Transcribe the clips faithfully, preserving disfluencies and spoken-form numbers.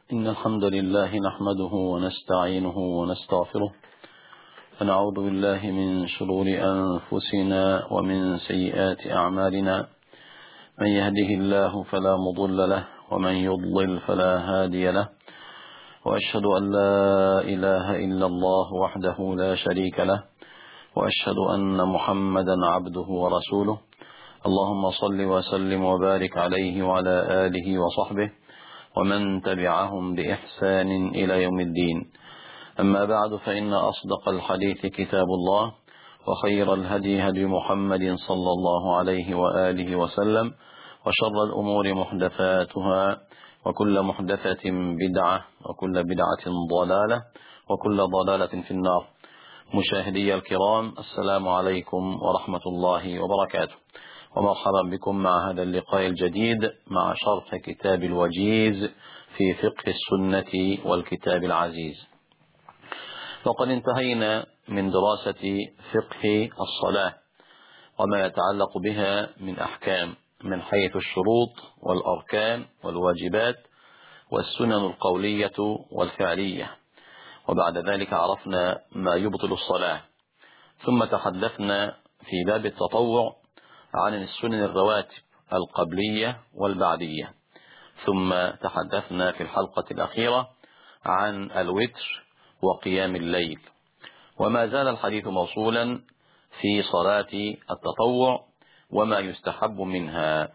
إن الحمد لله نحمده ونستعينه ونستغفره ونعوذ بالله من شرور أنفسنا ومن سيئات أعمالنا. من يهده الله فلا مضل له ومن يضلل فلا هادي له، وأشهد أن لا إله إلا الله وحده لا شريك له، وأشهد أن محمدا عبده ورسوله. اللهم صل وسلم وبارك عليه وعلى آله وصحبه ومن تبعهم بإحسان إلى يوم الدين. أما بعد، فإن أصدق الحديث كتاب الله، وخير الهدي هدي محمد صلى الله عليه وآله وسلم، وشر الأمور محدثاتها، وكل محدثة بدعة، وكل بدعة ضلالة، وكل ضلالة في النار. مشاهدي الكرام، السلام عليكم ورحمة الله وبركاته، ومرحبا بكم مع هذا اللقاء الجديد مع شرح كتاب الوجيز في فقه السنة والكتاب العزيز. وقد انتهينا من دراسة فقه الصلاة وما يتعلق بها من أحكام من حيث الشروط والأركان والواجبات والسنن القولية والفعلية، وبعد ذلك عرفنا ما يبطل الصلاة، ثم تحدثنا في باب التطوع عن السنن الرواتب القبلية والبعدية، ثم تحدثنا في الحلقة الأخيرة عن الوتر وقيام الليل، وما زال الحديث موصولا في صلاة التطوع وما يستحب منها.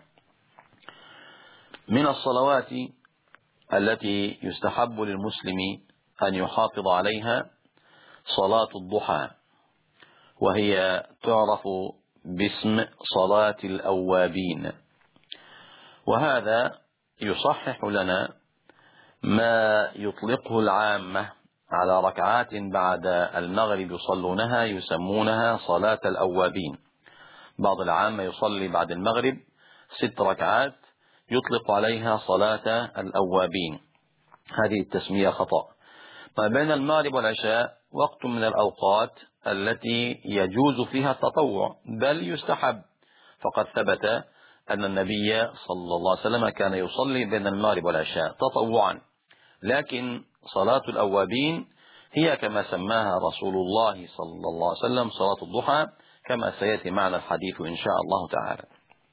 من الصلوات التي يستحب للمسلم أن يحافظ عليها صلاة الضحى، وهي تعرف باسم صلاة الأوابين، وهذا يصحح لنا ما يطلقه العامة على ركعات بعد المغرب يصلونها يسمونها صلاة الأوابين. بعض العامة يصلي بعد المغرب ست ركعات يطلق عليها صلاة الأوابين، هذه التسمية خطأ. ما بين المغرب والعشاء وقت من الأوقات التي يجوز فيها التطوع، بل يستحب، فقد ثبت أن النبي صلى الله عليه وسلم كان يصلي بين المغرب والعشاء تطوعا، لكن صلاة الأوابين هي كما سماها رسول الله صلى الله عليه وسلم صلاة الضحى، كما سيأتي معنا الحديث إن شاء الله تعالى.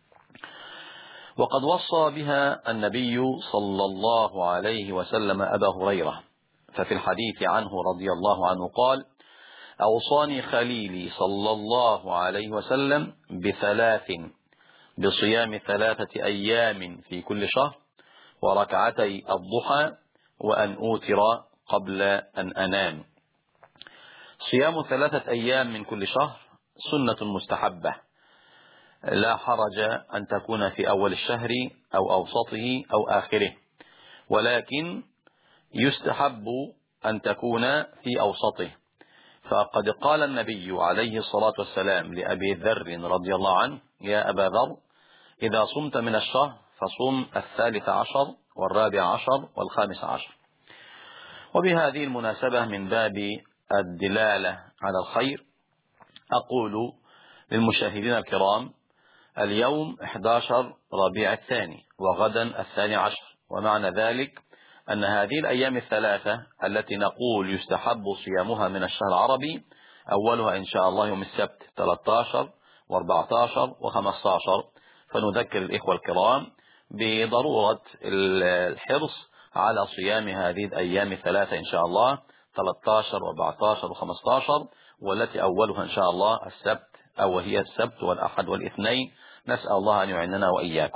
وقد وصى بها النبي صلى الله عليه وسلم أبا هريرة، ففي الحديث عنه رضي الله عنه قال: أوصاني خليلي صلى الله عليه وسلم بثلاث: بصيام ثلاثة أيام في كل شهر، وركعتي الضحى، وأن أوتر قبل أن أنام. صيام ثلاثة أيام من كل شهر سنة مستحبة، لا حرج أن تكون في أول الشهر أو أوسطه أو آخره، ولكن يستحب أن تكون في أوسطه، فقد قال النبي عليه الصلاة والسلام لأبي ذر رضي الله عنه: يا أبا ذر، إذا صمت من الشهر فصم الثالث عشر والرابع عشر والخامس عشر. وبهذه المناسبة من باب الدلالة على الخير أقول للمشاهدين الكرام: اليوم أحد عشر ربيع الثاني، وغدا الثاني عشر، ومعنى ذلك أن هذه الأيام الثلاثة التي نقول يستحب صيامها من الشهر العربي، أولها إن شاء الله يوم السبت ثلاثة عشر وأربعة عشر وخمسة عشر، فنذكر الإخوة الكرام بضرورة الحرص على صيام هذه الأيام الثلاثة إن شاء الله، ثلاثة عشر وأربعة عشر وخمسة عشر، والتي أولها إن شاء الله السبت، أو هي السبت والأحد والاثنين، نسأل الله أن يعيننا وإياكم.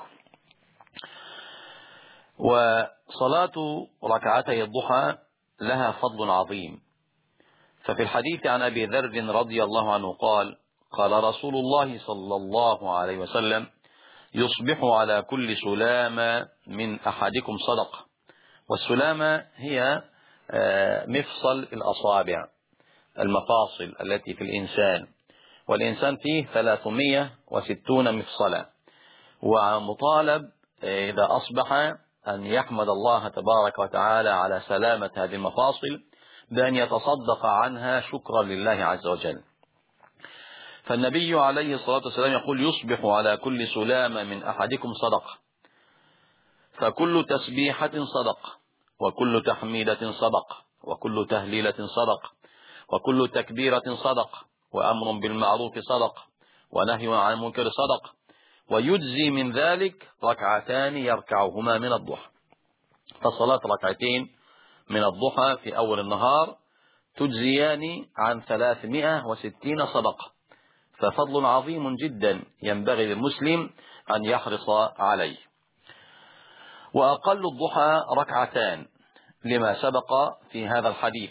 وصلاة ركعتي الضحى لها فضل عظيم، ففي الحديث عن أبي ذر رضي الله عنه قال: قال رسول الله صلى الله عليه وسلم: يصبح على كل سلامة من أحدكم صدقة. والسلامة هي مفصل الأصابع، المفاصل التي في الإنسان، والإنسان فيه ثلاثمائة وستون مفصلا، ومطالب إذا أصبح أن يحمد الله تبارك وتعالى على سلامة هذه المفاصل بأن يتصدق عنها شكرا لله عز وجل. فالنبي عليه الصلاة والسلام يقول: يصبح على كل سلامة من أحدكم صدقة، فكل تسبيحة صدقة، وكل تحميدة صدق، وكل تهليلة صدق، وكل تكبيرة صدق، وأمر بالمعروف صدق، ونهي عن المنكر صدق. ويجزي من ذلك ركعتان يركعهما من الضحى. فصلاة ركعتين من الضحى في أول النهار تجزيان عن ثلاثمائة وستين صدقة، ففضل عظيم جدا ينبغي للمسلم أن يحرص عليه. وأقل الضحى ركعتان لما سبق في هذا الحديث،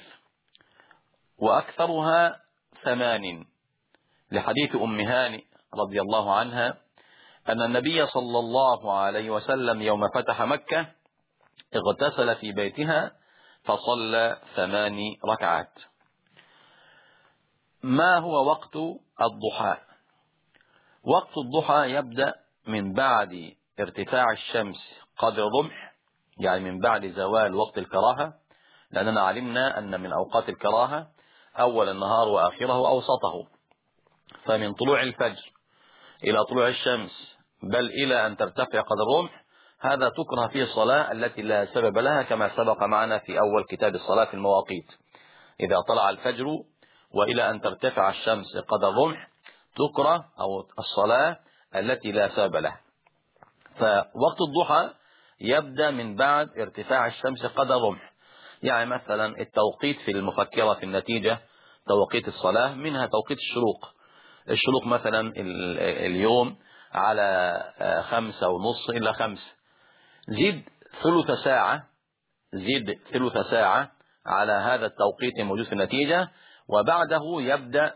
وأكثرها ثمان لحديث أم هانئ رضي الله عنها أن النبي صلى الله عليه وسلم يوم فتح مكة اغتسل في بيتها فصلى ثمان ركعات. ما هو وقت الضحى؟ وقت الضحى يبدأ من بعد ارتفاع الشمس قدر الرمح، يعني من بعد زوال وقت الكراهة، لأننا علمنا أن من أوقات الكراهة أول النهار وآخره وأوسطه. فمن طلوع الفجر إلى طلوع الشمس بل إلى أن ترتفع قدر الرمح، هذا تكره فيه الصلاة التي لا سبب لها، كما سبق معنا في أول كتاب الصلاة في المواقيت. إذا طلع الفجر وإلى أن ترتفع الشمس قدر الرمح تكره أو الصلاة التي لا سبب لها. فوقت الضحى يبدأ من بعد ارتفاع الشمس قدر الرمح. يعني مثلا التوقيت في المفكرة في النتيجة توقيت الصلاة، منها توقيت الشروق. الشروق مثلا اليوم على خمسة ونص إلى خمس، زيد ثلث ساعة زيد ثلث ساعة على هذا التوقيت الموجود في النتيجة، وبعده يبدأ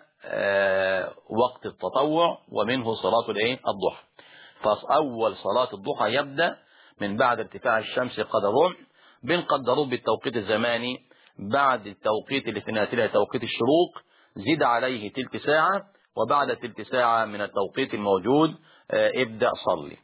وقت التطوع ومنه صلاة الضحى. فأول صلاة الضحى يبدأ من بعد ارتفاع الشمس قدر الرمح، بنقدره بالتوقيت الزماني بعد التوقيت اللي في ناتله توقيت الشروق، زيد عليه تلت ساعة، وبعد تلت ساعة من التوقيت الموجود ابدأ صلي.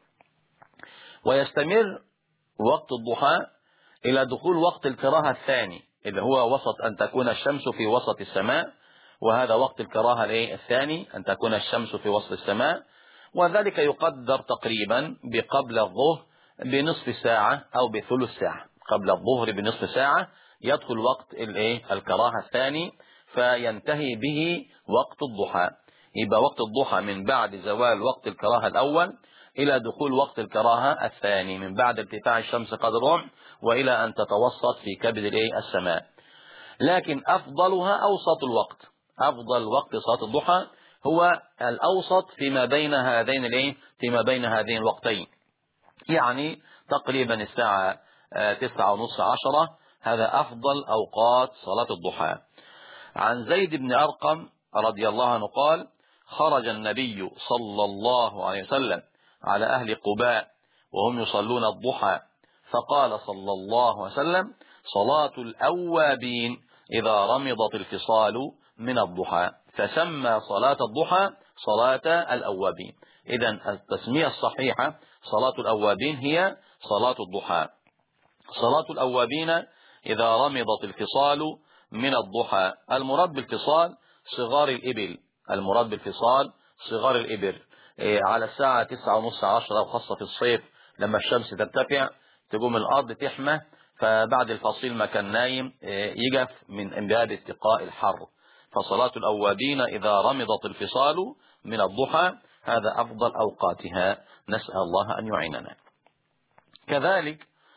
ويستمر وقت الضحى إلى دخول وقت الكراهة الثاني، اللي هو وسط أن تكون الشمس في وسط السماء، وهذا وقت الكراهة الثاني أن تكون الشمس في وسط السماء، وذلك يقدر تقريبا بقبل الظهر بنصف ساعة أو بثلث ساعة. قبل الظهر بنصف ساعة يدخل وقت الكراهة الثاني فينتهي به وقت الضحى. يبقى وقت الضحى من بعد زوال وقت الكراهة الأول إلى دخول وقت الكراهة الثاني، من بعد ارتفاع الشمس قدر الرمح وإلى أن تتوسط في كبد السماء. لكن أفضلها أوسط الوقت. أفضل وقت صلاة الضحى هو الأوسط فيما بين هذين الايه فيما بين هذين الوقتين، يعني تقريبا الساعة تسعة ونص عشرة، هذا أفضل أوقات صلاة الضحى. عن زيد بن أرقم رضي الله عنه قال: خرج النبي صلى الله عليه وسلم على أهل قباء وهم يصلون الضحى، فقال صلى الله عليه وسلم: صلاة الأوابين إذا رمضت الفصال من الضحى، فسمى صلاة الضحى صلاة الأوابين. إذن التسمية الصحيحة صلاة الأوابين هي صلاة الضحى. صلاة الأوابين إذا رمضت الفصال من الضحى، المراد بالفصال صغار الإبل، المراد بالفصال صغار الإبل. على الساعة تسعة ونص عشرة، وخاصة في الصيف لما الشمس ترتفع تقوم الأرض تحمى، فبعد الفصيل ما كان نايم يقف من انبعاد اتقاء الحر. فصلاة الأوابين إذا رمضت الفصال من الضحى هذا أفضل أوقاتها، نسأل الله أن يعيننا. كذلك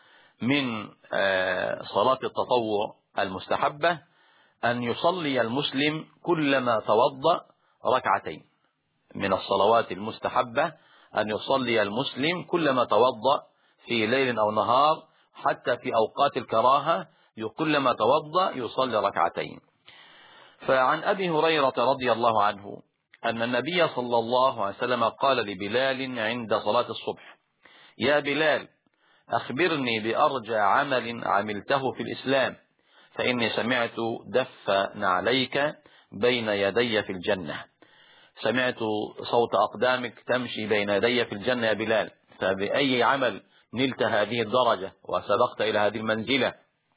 من صلاة التطوع المستحبة أن يصلي المسلم كلما توضأ ركعتين. من الصلوات المستحبة أن يصلي المسلم كلما توضأ في ليل أو نهار، حتى في أوقات الكراهة كلما توضأ يصلي ركعتين. فعن أبي هريرة رضي الله عنه أن النبي صلى الله عليه وسلم قال لبلال عند صلاة الصبح: يا بلال، أخبرني بأرجى عمل عملته في الإسلام، فإني سمعت دف نعليك بين يدي في الجنة. سمعت صوت أقدامك تمشي بين يدي في الجنة يا بلال، فبأي عمل نلت هذه الدرجة وسبقت إلى هذه المنزلة؟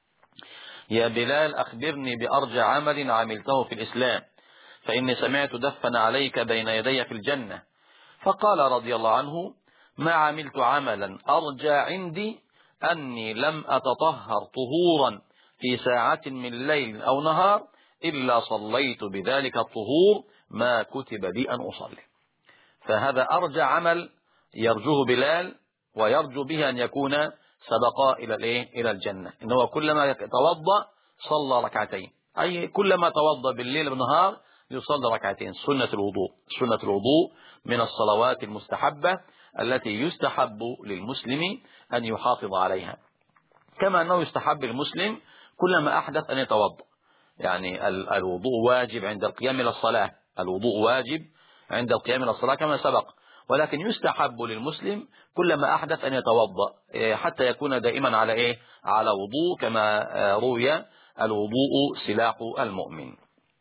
يا بلال، أخبرني بأرجى عمل عملته في الإسلام، فإني سمعت دفن عليك بين يدي في الجنة. فقال رضي الله عنه: ما عملت عملا أرجى عندي أني لم أتطهر طهورا في ساعة من ليل أو نهار إلا صليت بذلك الطهور ما كتب لي أن أصلي. فهذا أرجى عمل يرجوه بلال ويرجو به أن يكون سبقا إلى الإيه؟ إلى الجنة. إنه كلما توضأ صلى ركعتين، أي كلما توضأ بالليل بالنهار يصلي ركعتين. سنة الوضوء، سنة الوضوء من الصلوات المستحبة التي يستحب للمسلم أن يحافظ عليها، كما أنه يستحب للمسلم كلما أحدث أن يتوضأ. يعني الوضوء واجب عند القيام إلى الصلاة، الوضوء واجب عند القيام إلى الصلاة كما سبق، ولكن يستحب للمسلم كلما أحدث أن يتوضأ حتى يكون دائما على إيه؟ على وضوء، كما روي الوضوء سلاح المؤمن.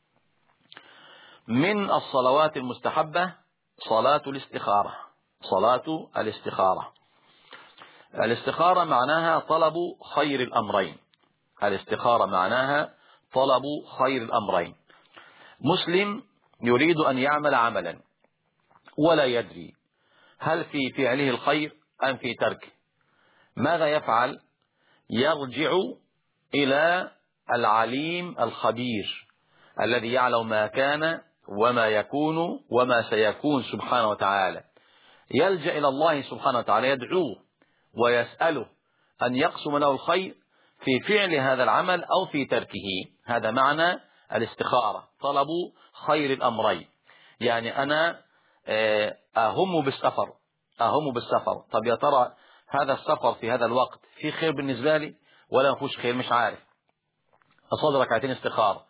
من الصلوات المستحبة صلاة الاستخارة. صلاة الاستخارة، الاستخارة معناها طلب خير الأمرين. الاستخارة معناها طلب خير الأمرين. مسلم يريد أن يعمل عملا ولا يدري هل في فعله الخير أم في تركه، ماذا يفعل؟ يرجع إلى العليم الخبير الذي يعلم ما كان وما يكون وما سيكون سبحانه وتعالى، يلجأ إلى الله سبحانه وتعالى، يدعوه ويسأله أن يقسم له الخير في فعل هذا العمل أو في تركه. هذا معنى الاستخارة، طلب خير الأمرين. يعني أنا أهم بالسفر، أهم بالسفر، طب يا ترى هذا السفر في هذا الوقت في خير بالنسبة لي ولا مفيش خير؟ مش عارف، أصلي ركعتين استخارة.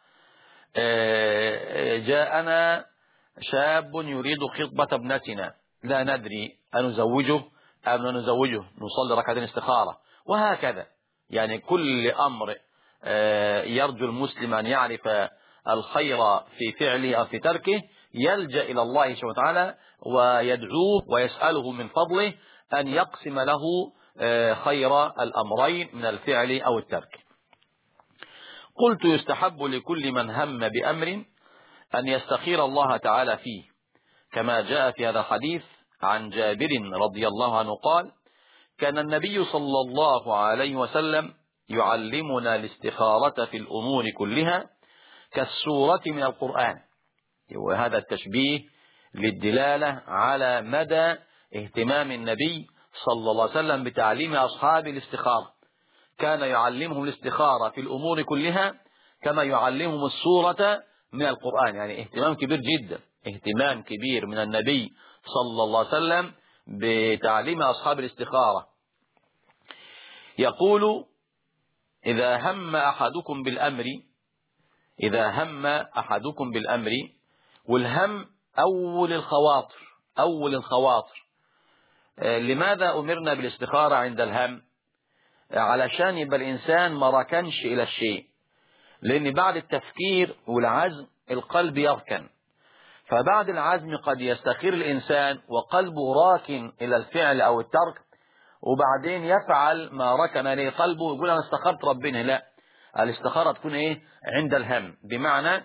جاءنا شاب يريد خطبة ابنتنا، لا ندري أنزوجه أم لا نزوجه، نصلي ركعتين استخارة. وهكذا، يعني كل أمر يرجو المسلم أن يعرف الخير في فعله أو في تركه يلجأ إلى الله سبحانه وتعالى ويدعوه ويسأله من فضله أن يقسم له خير الأمرين من الفعل أو الترك. قلت يستحب لكل من هم بأمر أن يستخير الله تعالى فيه، كما جاء في هذا الحديث عن جابر رضي الله عنه قال: كان النبي صلى الله عليه وسلم يعلمنا الاستخارة في الأمور كلها كالسورة من القرآن. وهذا التشبيه للدلالة على مدى اهتمام النبي صلى الله عليه وسلم بتعليم أصحاب الاستخارة. كان يعلمهم الاستخارة في الأمور كلها كما يعلمهم السورة من القرآن. يعني اهتمام كبير جدا، اهتمام كبير من النبي صلى الله عليه وسلم بتعليم أصحاب الاستخارة. يقول: إذا هم أحدكم بالأمر، إذا هم أحدكم بالأمر، والهم أول الخواطر، أول الخواطر. لماذا أمرنا بالاستخارة عند الهم؟ علشان يبقى الإنسان ما ركنش إلى الشيء، لأن بعد التفكير والعزم القلب يركن، فبعد العزم قد يستخير الإنسان وقلبه راكن إلى الفعل أو الترك، وبعدين يفعل ما ركن إليه قلبه ويقول أنا استخرت ربنا. لا، الاستخارة تكون إيه؟ عند الهم. بمعنى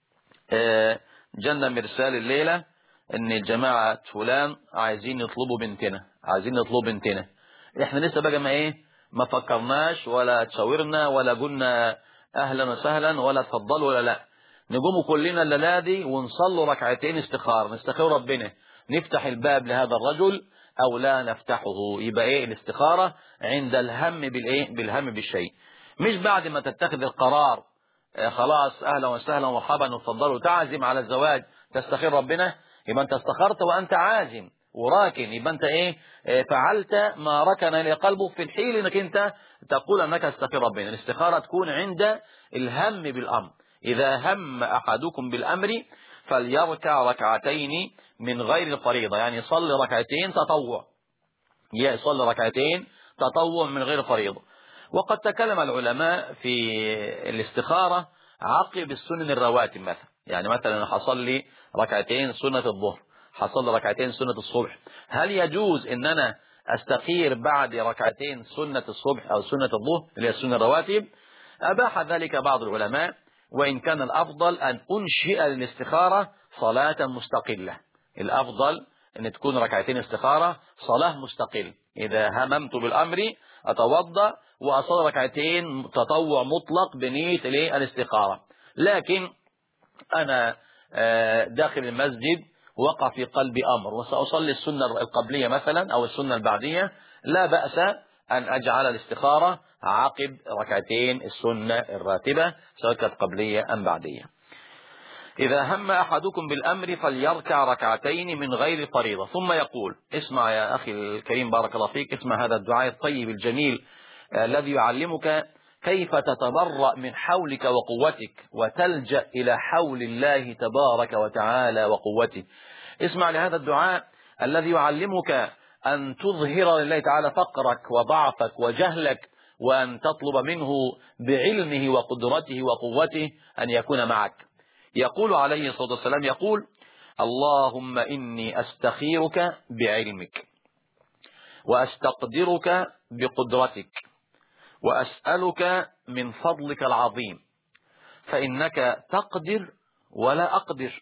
آه جنة مرسال الليلة ان الجماعة فلان عايزين يطلبوا بنتنا، عايزين يطلبوا بنتنا، احنا لسه بقى ما ايه ما فكرناش ولا تشاورنا ولا قلنا اهلا وسهلا ولا تفضلوا ولا لا، نقوم كلنا الليلة دي ونصلوا ركعتين استخار، نستخير ربنا نفتح الباب لهذا الرجل او لا نفتحه. يبقى ايه؟ الاستخارة عند الهم بالايه؟ بالهم بالشيء، مش بعد ما تتخذ القرار خلاص اهلا وسهلا ومرحبا وتفضلوا تعزم على الزواج تستخير ربنا. يبقى انت استخرت وانت عازم وراكن، يبقى انت ايه؟ فعلت ما ركن الى قلبه في الحين انك انت تقول انك استخير ربنا. الاستخارة تكون عند الهم بالامر. اذا هم احدكم بالامر فليركع ركعتين من غير الفريضة، يعني يصلي ركعتين تطوع، يصلي ركعتين تطوع من غير فريضة. وقد تكلم العلماء في الاستخارة عقب السنن الرواتب، مثلا يعني مثلا حصل لي ركعتين سنة الظهر، حصل لي ركعتين سنة الصبح، هل يجوز ان انا استخير بعد ركعتين سنة الصبح او سنة الظهر اللي هي السنن الرواتب؟ اباح ذلك بعض العلماء، وان كان الافضل ان انشئ للاستخارة صلاة مستقلة. الافضل ان تكون ركعتين استخارة صلاة مستقل. اذا هممت بالامر أتوضأ وأصلي ركعتين تطوع مطلق بنية الاستخارة. لكن أنا داخل المسجد وقع في قلبي أمر وسأصلي السنة القبلية مثلا أو السنة البعدية، لا بأس أن أجعل الاستخارة عقب ركعتين السنة الراتبة سواء كانت قبلية أم بعدية. إذا هم أحدكم بالأمر فليركع ركعتين من غير فريضة. ثم يقول، اسمع يا أخي الكريم بارك الله فيك، اسمع هذا الدعاء الطيب الجميل الذي يعلمك كيف تتبرأ من حولك وقوتك وتلجأ إلى حول الله تبارك وتعالى وقوته. اسمع لهذا الدعاء الذي يعلمك أن تظهر لله تعالى فقرك وضعفك وجهلك، وأن تطلب منه بعلمه وقدرته وقوته أن يكون معك. يقول عليه الصلاة والسلام، يقول: اللهم إني أستخيرك بعلمك وأستقدرك بقدرتك وأسألك من فضلك العظيم، فإنك تقدر ولا أقدر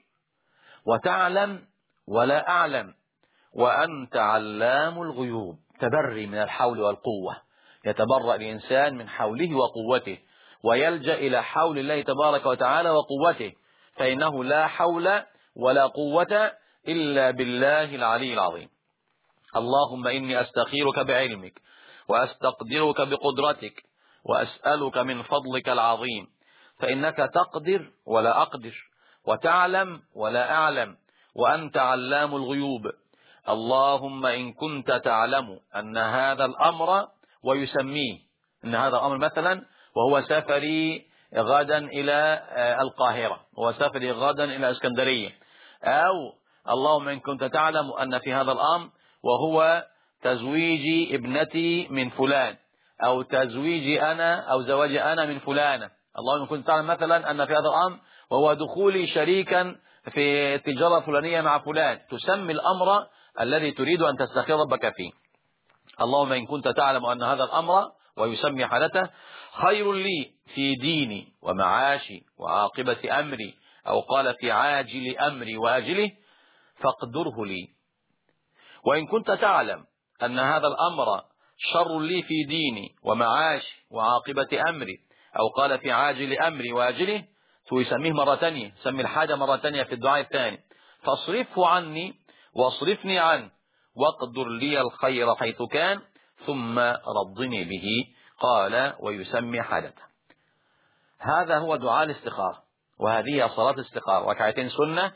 وتعلم ولا أعلم وأنت علام الغيوب. تبري من الحول والقوة، يتبرأ الإنسان من حوله وقوته ويلجأ إلى حول الله تبارك وتعالى وقوته، فإنه لا حول ولا قوة إلا بالله العلي العظيم. اللهم إني أستخيرك بعلمك وأستقدرك بقدرتك وأسألك من فضلك العظيم، فإنك تقدر ولا أقدر وتعلم ولا أعلم وأنت علام الغيوب. اللهم إن كنت تعلم أن هذا الأمر، ويسميه أن هذا الأمر مثلا وهو سفري غدا إلى القاهرة وسفري غدا إلى اسكندرية، أو اللهم إن كنت تعلم أن في هذا الأمر وهو تزويج ابنتي من فلان، أو تزويجي أنا أو زواجي أنا من فلانة. اللهم إن كنت تعلم مثلا أن في هذا الأمر وهو دخولي شريكا في التجارة الفلانية مع فلان، تسمي الأمر الذي تريد أن تستخير ربك فيه. اللهم إن كنت تعلم أن هذا الأمر، ويسمي حالته، خير لي في ديني ومعاشي وعاقبة أمري، أو قال في عاجل أمري وآجله، فاقدره لي. وإن كنت تعلم أن هذا الأمر شر لي في ديني ومعاشي وعاقبة أمري، أو قال في عاجل أمري وآجله، ويسميه مرة تانية، سمي الحاجة مرة تانية في الدعاء الثاني، فاصرفه عني واصرفني عنه واقدر لي الخير حيث كان ثم رضني به. قال ويسمي حالته. هذا هو دعاء الاستخارة، وهذه صلاة الاستخارة، ركعتين سنة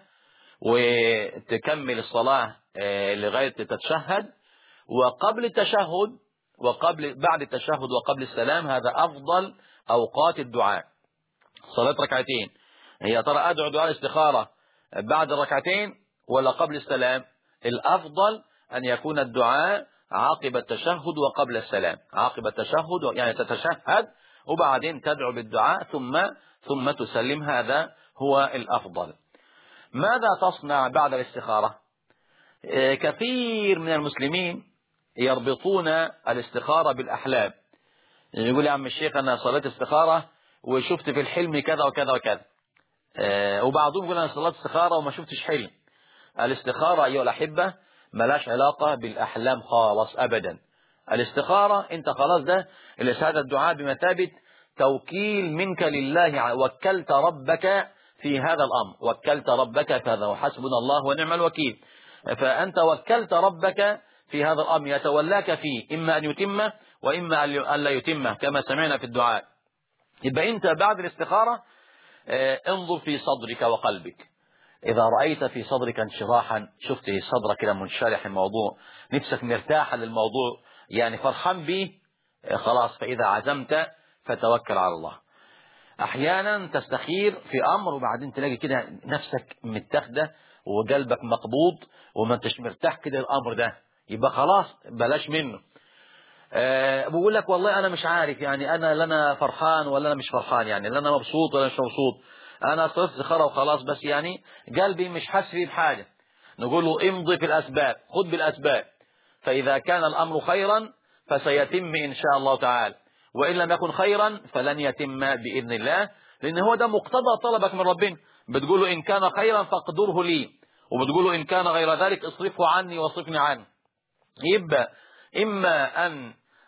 وتكمل الصلاة لغاية تتشهد، وقبل التشهد وقبل بعد التشهد وقبل السلام، هذا أفضل أوقات الدعاء. صلاة ركعتين، هي ترى أدعو دعاء الاستخارة بعد الركعتين ولا قبل السلام؟ الأفضل أن يكون الدعاء عقب التشهد وقبل السلام. عقب التشهد يعني تتشهد وبعدين تدعو بالدعاء ثم ثم تسلم، هذا هو الأفضل. ماذا تصنع بعد الاستخارة؟ كثير من المسلمين يربطون الاستخارة بالأحلام. يقول يا عم الشيخ أنا صليت استخارة وشفت في الحلم كذا وكذا وكذا، وبعضهم يقول أنا صليت استخارة وما شفتش حلم. الاستخارة أيها الأحبة ملاش علاقة بالأحلام خالص أبدا. الاستخارة أنت خلاص ده هذا الدعاء بمثابة توكيل منك لله، وكلت ربك في هذا الأمر، وكلت ربك في هذا، وحسبنا الله ونعم الوكيل. فأنت وكلت ربك في هذا الأمر يتولاك فيه، إما أن يتمه وإما أن لا يتمه كما سمعنا في الدعاء. يبقى أنت بعد الاستخارة انظر في صدرك وقلبك. إذا رأيت في صدرك انشراحا، شفت صدرك كده منشرح الموضوع، نفسك مرتاحة للموضوع يعني فرحان به، خلاص فإذا عزمت فتوكل على الله. أحيانا تستخير في أمر وبعدين تلاقي كده نفسك متاخده وقلبك مقبوض وما انتش مرتاح كده الأمر ده، يبقى خلاص بلاش منه. أه بقول لك والله أنا مش عارف يعني أنا لنا فرحان ولا أنا مش فرحان، يعني لنا مبسوط ولا مش مبسوط، أنا صرت استخارة وخلاص بس يعني قلبي مش حاسس فيه بحاجة. نقول له امضي في الأسباب، خذ بالأسباب، فإذا كان الأمر خيرا فسيتم إن شاء الله تعالى، وإن لم يكن خيرا فلن يتم بإذن الله، لأن هو ده مقتضى طلبك من ربنا. بتقول له إن كان خيرا فاقدره لي، وبتقول له إن كان غير ذلك اصرفه عني واصرفني عنه. يبقى إما أن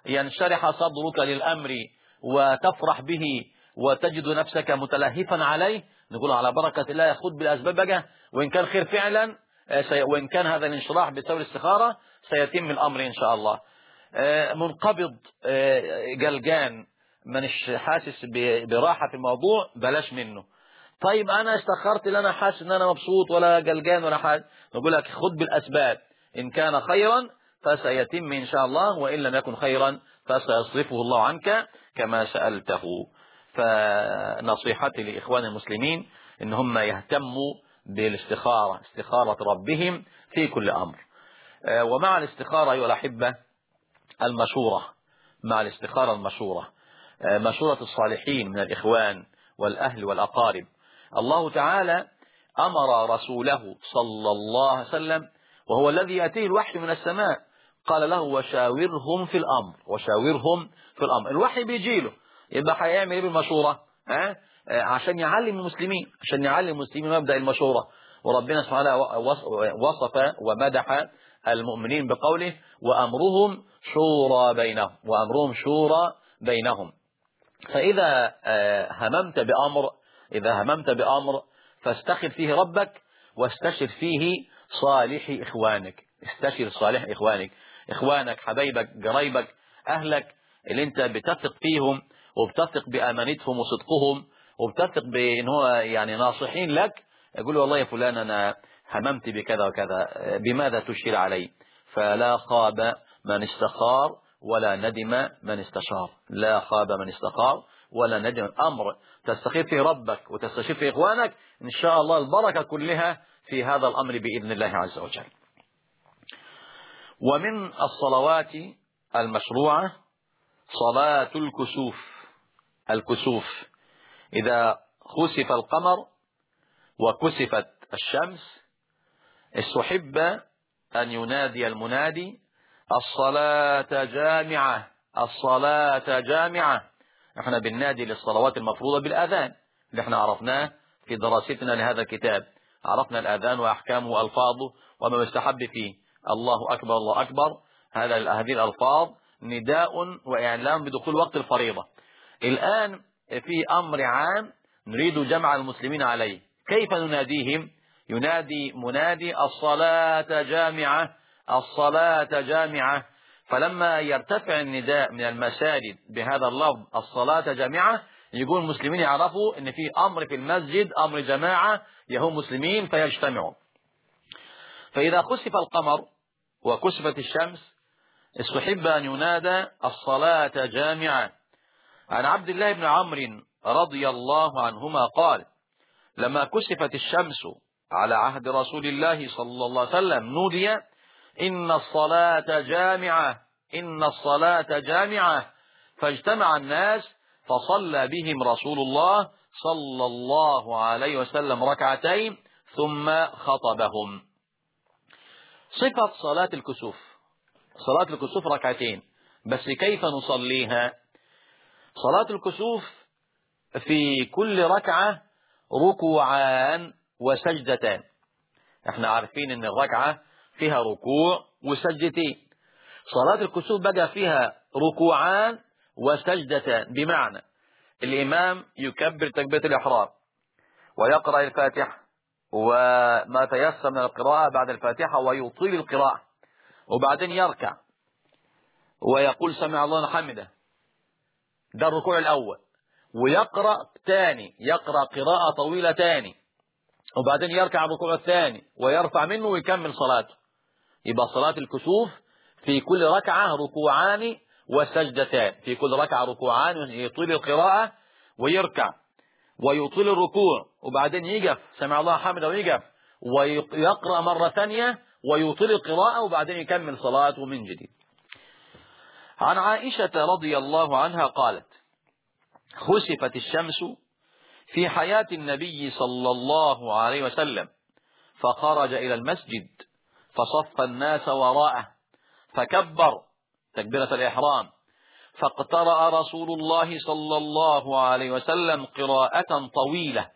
ينشرح صدرك للأمر وتفرح به وتجد نفسك متلهفا عليه، نقول على بركة الله خذ بالأسباب بقى، وإن كان خير فعلا وإن كان هذا الانشراح بسبب الاستخارة سيتم الأمر إن شاء الله. منقبض قلقان منش حاسس براحة في الموضوع، بلاش منه. طيب أنا استخرت لنا حاسس أن أنا مبسوط ولا قلقان ولا حاجة، نقول لك خذ بالأسباب، إن كان خيرا فسيتم إن شاء الله، وإن لم يكن خيرا فسيصرفه الله عنك كما سألته. فنصيحتي لإخوان المسلمين إن هم يهتموا بالاستخارة، استخارة ربهم في كل أمر. ومع الاستخارة أيها الأحبة المشورة، مع الاستخارة المشورة، مشورة الصالحين من الإخوان والأهل والأقارب. الله تعالى أمر رسوله صلى الله عليه وسلم وهو الذي يأتيه الوحي من السماء، قال له وشاورهم في الأمر، وشاورهم في الأمر. الوحي بيجيله، يبقى هيعمل ايه بالمشورة؟ ها؟ عشان يعلم المسلمين، عشان يعلم المسلمين مبدأ المشورة. وربنا سبحانه وصف ومدح المؤمنين بقوله وأمرهم شورى بينهم، وأمرهم شورى بينهم. فإذا هممت بأمر، إذا هممت بأمر فاستخر فيه ربك واستشر فيه صالح إخوانك، استشر صالح إخوانك، إخوانك حبايبك قرايبك أهلك اللي أنت بتثق فيهم وبتثق بأمانتهم وصدقهم وبتثق بأن هو يعني ناصحين لك، يقول والله يا فلان أنا هممت بكذا وكذا، بماذا تشير علي؟ فلا خاب من استخار ولا ندم من استشار، لا خاب من استخار ولا ندم. أمر تستخير فيه ربك وتستشير فيه إخوانك إن شاء الله البركة كلها في هذا الأمر بإذن الله عز وجل. ومن الصلوات المشروعة صلاة الكسوف. الكسوف إذا خسف القمر وكسفت الشمس استحب أن ينادي المنادي الصلاة جامعة، الصلاة جامعة. احنا بننادي للصلوات المفروضة بالأذان اللي احنا عرفناه في دراستنا لهذا الكتاب، عرفنا الأذان وأحكامه وألفاظه وما يستحب فيه. الله أكبر الله أكبر، هذا هذه الألفاظ نداء وإعلام بدخول وقت الفريضة. الآن في أمر عام نريد جمع المسلمين عليه، كيف نناديهم؟ ينادي منادي الصلاة جامعة، الصلاة جامعة. فلما يرتفع النداء من المساجد بهذا اللفظ الصلاة جامعة، يقول المسلمين يعرفوا ان في امر في المسجد، امر جماعة يهم مسلمين فيجتمعوا. فإذا خسف القمر وكسفت الشمس استحب أن ينادى الصلاة جامعة. عن عبد الله بن عمرو رضي الله عنهما قال لما كسفت الشمس على عهد رسول الله صلى الله عليه وسلم نودي إن الصلاة جامعة، إن الصلاة جامعة، فاجتمع الناس فصلى بهم رسول الله صلى الله عليه وسلم ركعتين ثم خطبهم. صفة صلاة الكسوف، صلاة الكسوف ركعتين، بس كيف نصليها؟ صلاة الكسوف في كل ركعة ركوعان وسجدتان. احنا عارفين ان الركعة فيها ركوع وسجدتين، صلاة الكسوف بقى فيها ركوعان وسجدتان، بمعنى الإمام يكبر تكبيرة الإحرام ويقرأ الفاتحة وما تيسر من القراءة بعد الفاتحة ويطيل القراءة، وبعدين يركع ويقول سمع الله لمن حمده، ده الركوع الأول، ويقرأ تاني، يقرأ قراءة طويلة تاني، وبعدين يركع الركوع الثاني ويرفع منه ويكمل صلاته. يبقى صلاة الكسوف في كل ركعة ركوعان وسجدتان، في كل ركعة ركوعان، يطيل القراءة ويركع ويطيل الركوع وبعدين يقف سمع الله حمده ويقف ويقرأ مرة ثانية ويطيل القراءة وبعدين يكمل صلاته من جديد. عن عائشة رضي الله عنها قالت خسفت الشمس في حياة النبي صلى الله عليه وسلم فخرج إلى المسجد فصف الناس وراءه فكبر تكبيرة الإحرام، فاقترأ رسول الله صلى الله عليه وسلم قراءة طويلة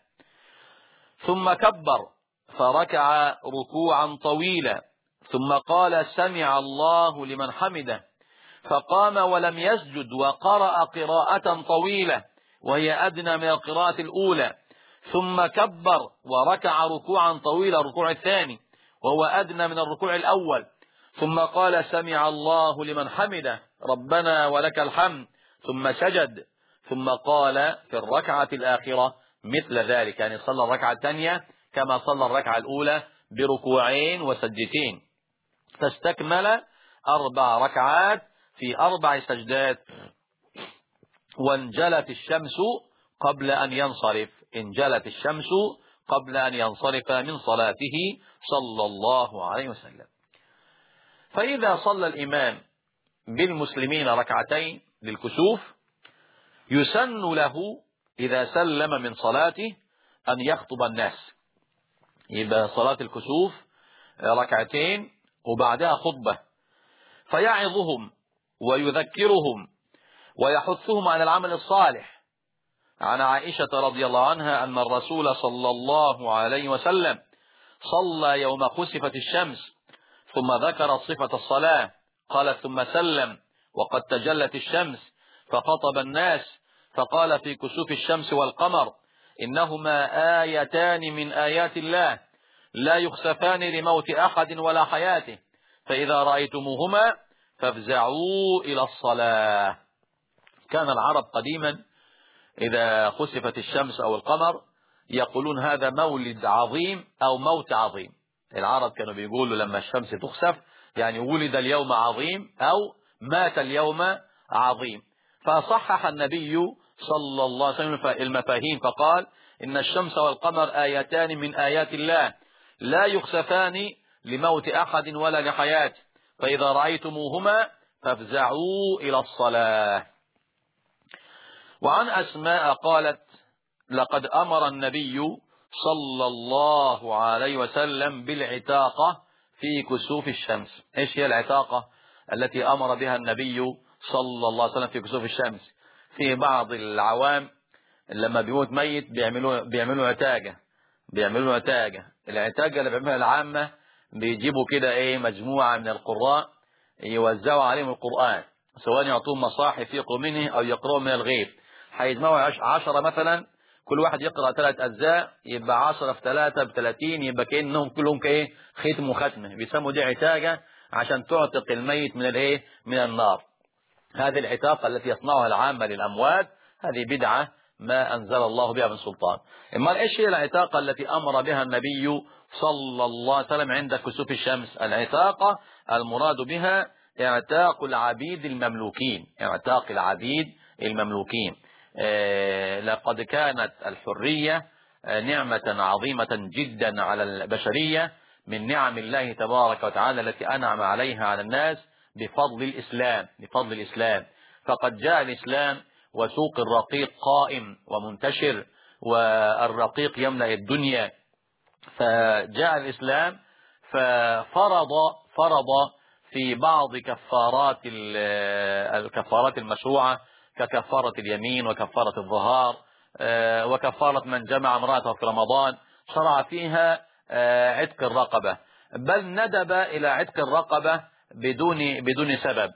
ثم كبر فركع ركوعا طويلا ثم قال سمع الله لمن حمده، فقام ولم يسجد وقرأ قراءة طويلة وهي أدنى من القراءة الأولى، ثم كبر وركع ركوعا طويلا الركوع الثاني وهو أدنى من الركوع الأول، ثم قال سمع الله لمن حمده ربنا ولك الحمد، ثم سجد، ثم قال في الركعة الآخرة مثل ذلك، يعني صلى الركعة الثانية كما صلى الركعة الأولى بركوعين وسجدتين، فاستكمل أربع ركعات في أربع سجدات. وانجلت الشمس قبل أن ينصرف، انجلت الشمس قبل أن ينصرف من صلاته صلى الله عليه وسلم. فإذا صلى الإمام بالمسلمين ركعتين للكسوف يسن له إذا سلم من صلاته أن يخطب الناس، يبقى صلاة الكسوف ركعتين وبعدها خطبة، فيعظهم ويذكرهم ويحثهم على العمل الصالح. عن عائشة رضي الله عنها أن الرسول صلى الله عليه وسلم صلى يوم خسفت الشمس ثم ذكر صفة الصلاة، قال ثم سلم وقد تجلت الشمس فخطب الناس فقال في كسوف الشمس والقمر إنهما آيتان من آيات الله لا يخسفان لموت أحد ولا حياته، فإذا رأيتموهما فافزعوا إلى الصلاة. كان العرب قديما إذا خسفت الشمس أو القمر يقولون هذا مولد عظيم أو موت عظيم. العرب كانوا بيقولوا لما الشمس تخسف يعني ولد اليوم عظيم أو مات اليوم عظيم. فصحح النبي صلى الله عليه وسلم المفاهيم فقال إن الشمس والقمر آيتان من آيات الله لا يخسفان لموت أحد ولا لحياة، فإذا رأيتموهما فافزعوا إلى الصلاة. وعن أسماء قالت لقد أمر النبي صلى الله عليه وسلم بالعتاقة في كسوف الشمس. إيش هي العتاقة التي أمر بها النبي صلى الله عليه وسلم في كسوف الشمس؟ في بعض العوام لما بيموت ميت بيعملوا بيعملوا عتاقة بيعملوا عتاقة العتاقة اللي بيعملها العامة بيجيبوا كده ايه مجموعة من القراء يوزعوا عليهم القرآن، سواء يعطوهم مصاحف يقروا منه أو يقرأوا من الغيب. هيجمعوا عشرة مثلا، كل واحد يقرأ ثلاث أجزاء، يبقى عشرة في ثلاثة بثلاثين، يبقى كأنهم كلهم كايه ختم وختمة. بيسموا دي عتاقة عشان تعتق الميت من الايه من النار. هذه العتاقة التي يصنعها العامة للأموات هذه بدعة ما أنزل الله بها من سلطان. إما إيش هي العتاقة التي أمر بها النبي صلى الله عليه وسلم عند كسوف الشمس؟ العتاقة المراد بها اعتاق العبيد المملوكين، اعتاق العبيد المملوكين. آه لقد كانت الحرية آه نعمة عظيمة جدا على البشرية من نعم الله تبارك وتعالى التي أنعم عليها على الناس بفضل الإسلام بفضل الإسلام. فقد جاء الإسلام وسوق الرقيق قائم ومنتشر والرقيق يملأ الدنيا، فجاء الإسلام ففرض فرض في بعض كفارات الكفارات المشروعة ككفارة اليمين وكفارة الظهار وكفارة من جمع امرأته في رمضان، شرع فيها عتق الرقبة، بل ندب إلى عتق الرقبة بدون بدون سبب.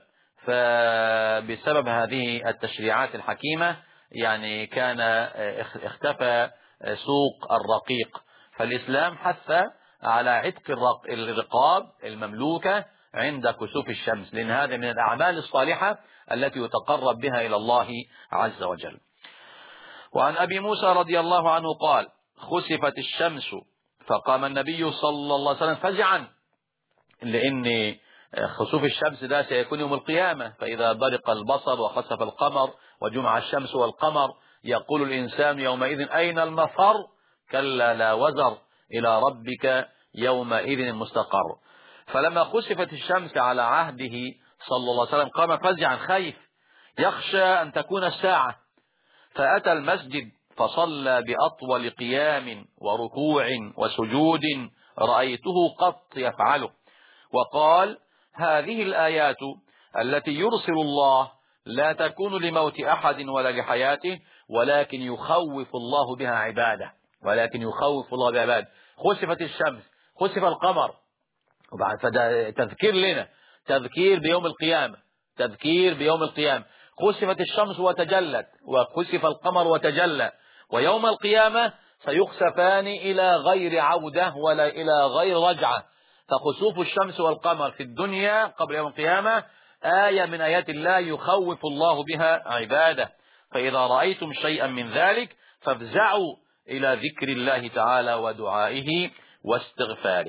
فبسبب هذه التشريعات الحكيمة يعني كان اختفى سوق الرقيق، فالإسلام حث على عتق الرقاب المملوكة عند كسوف الشمس، لأن هذا من الأعمال الصالحة التي يتقرب بها إلى الله عز وجل. وعن أبي موسى رضي الله عنه قال خسفت الشمس فقام النبي صلى الله عليه وسلم فزعا، لأن خسوف الشمس ده سيكون يوم القيامة، فإذا برق البصر وخسف القمر وجمع الشمس والقمر يقول الإنسان يومئذ أين المفر، كلا لا وزر إلى ربك يومئذ المستقر. فلما خسفت الشمس على عهده صلى الله عليه وسلم قام فزعا خايف يخشى أن تكون الساعة، فأتى المسجد فصلى بأطول قيام وركوع وسجود رأيته قط يفعله، وقال هذه الآيات التي يرسل الله لا تكون لموت أحد ولا لحياته ولكن يخوف الله بها عباده ولكن يخوف الله بها عباده. خسفت الشمس خسف القمر، وبعد فده تذكير لنا، تذكير بيوم القيامة، تذكير بيوم القيامة. خسفت الشمس وتجلت، وخسف القمر وتجلى، ويوم القيامة سيخسفان إلى غير عودة ولا إلى غير رجعة. فخسوف الشمس والقمر في الدنيا قبل يوم القيامة آية من آيات الله يخوف الله بها عباده. فإذا رأيتم شيئا من ذلك فافزعوا إلى ذكر الله تعالى ودعائه واستغفاره.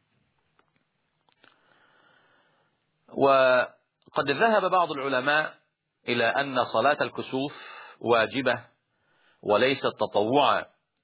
وقد ذهب بعض العلماء إلى أن صلاة الكسوف واجبة وليست تطوعا.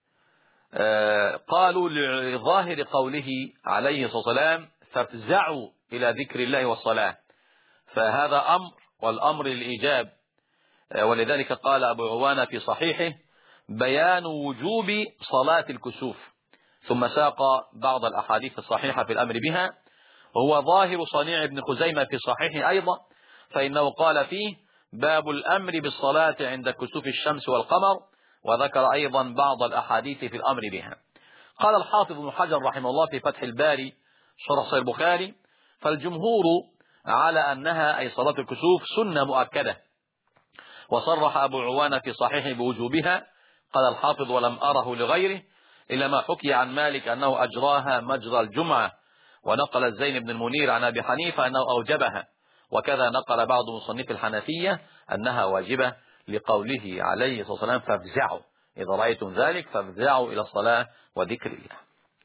قالوا لظاهر قوله عليه الصلاة والسلام فافزعوا إلى ذكر الله والصلاة، فهذا أمر، والأمر للإيجاب. ولذلك قال أبو عوانة في صحيحه بيان وجوب صلاة الكسوف، ثم ساق بعض الأحاديث الصحيحة في الأمر بها، وهو ظاهر صنيع ابن خزيمة في صحيحه أيضا، فإنه قال فيه باب الأمر بالصلاة عند كسوف الشمس والقمر، وذكر أيضا بعض الأحاديث في الأمر بها. قال الحافظ ابن حجر رحمه الله في فتح الباري شرح صحيح البخاري فالجمهور على أنها أي صلاة الكسوف سنة مؤكدة، وصرح أبو عوانة في صحيحه بوجوبها. قال الحافظ ولم أره لغيره إلا ما حكي عن مالك أنه أجراها مجرى الجمعة، ونقل الزين بن المنير عن أبي حنيفة أنه أوجبها، وكذا نقل بعض مصنف الحنفية أنها واجبة لقوله عليه الصلاة والسلام فافزعوا إذا رأيتم ذلك فافزعوا إلى الصلاة وذكر الله.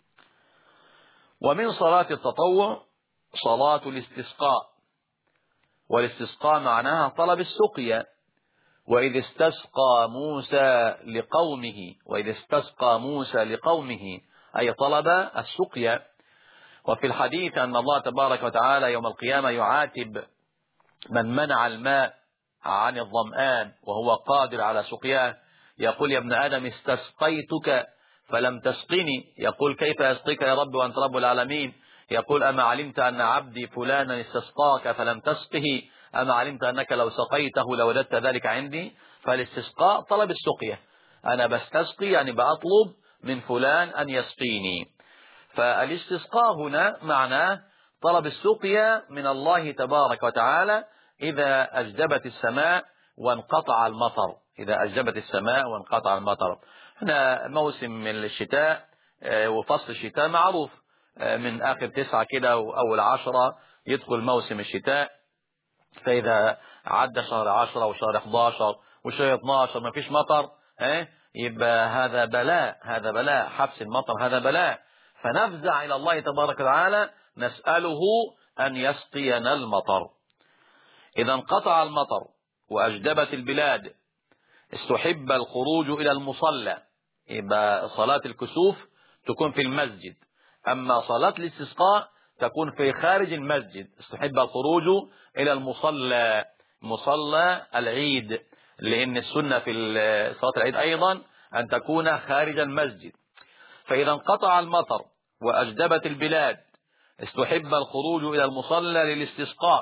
ومن صلاة التطوع صلاة الاستسقاء، والاستسقاء معناها طلب السقيا. وإذ استسقى موسى لقومه وإذ استسقى موسى لقومه أي طلب السقيا. وفي الحديث أن الله تبارك وتعالى يوم القيامة يعاتب من منع الماء عن الظمآن وهو قادر على سقياه، يقول يا ابن آدم استسقيتك فلم تسقني، يقول كيف أسقيك يا رب وأنت رب العالمين، يقول أما علمت أن عبدي فلانا استسقاك فلم تسقه، أما علمت أنك لو سقيته لوجدت ذلك عندي. فالاستسقاء طلب السقيا، أنا بستسقي يعني بأطلب من فلان أن يسقيني. فالاستسقاء هنا معناه طلب السقيا من الله تبارك وتعالى إذا أجدبت السماء وانقطع المطر، إذا أجدبت السماء وانقطع المطر. هنا موسم من الشتاء وفصل الشتاء معروف، من آخر تسعة كده وأول عشرة يدخل موسم الشتاء، فإذا عدى شهر عشرة وشهر احد عشر وشهر اثنا عشر ما فيش مطر، يبقى هذا بلاء، هذا بلاء، حبس المطر هذا بلاء. فنفزع إلى الله تبارك وتعالى نسأله أن يسقينا المطر. إذا انقطع المطر وأجدبت البلاد استحب الخروج إلى المصلى، يبقى صلاة الكسوف تكون في المسجد، أما صلاة الاستسقاء تكون في خارج المسجد. استحب الخروج إلى المصلى، مصلى العيد، لأن السنة في صلاة العيد أيضا أن تكون خارج المسجد. فإذا انقطع المطر وأجدبت البلاد استحب الخروج إلى المصلى للاستسقاء،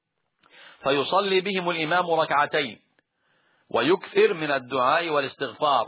فيصلي بهم الإمام ركعتين ويكثر من الدعاء والاستغفار،